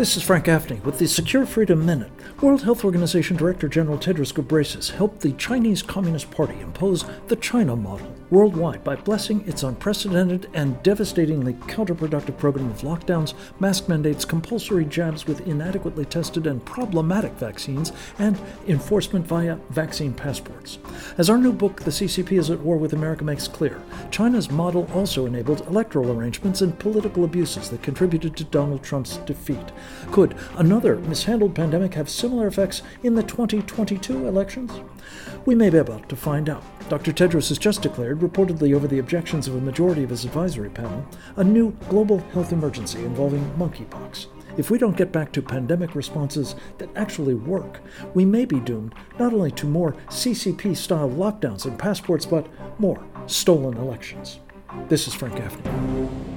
This is Frank Gaffney with the Secure Freedom Minute. World Health Organization Director General Tedros Ghebreyesus helped the Chinese Communist Party impose the China model worldwide by blessing its unprecedented and devastatingly counterproductive program of lockdowns, mask mandates, compulsory jabs with inadequately tested and problematic vaccines, and enforcement via vaccine passports. As our new book, The CCP is at War with America, makes clear, China's model also enabled electoral arrangements and political abuses that contributed to Donald Trump's defeat. Could another mishandled pandemic have similar effects in the 2022 elections? We may be about to find out. Dr. Tedros has just declared, reportedly over the objections of a majority of his advisory panel, a new global health emergency involving monkeypox. If we don't get back to pandemic responses that actually work, we may be doomed not only to more CCP-style lockdowns and passports, but more stolen elections. This is Frank Gaffney.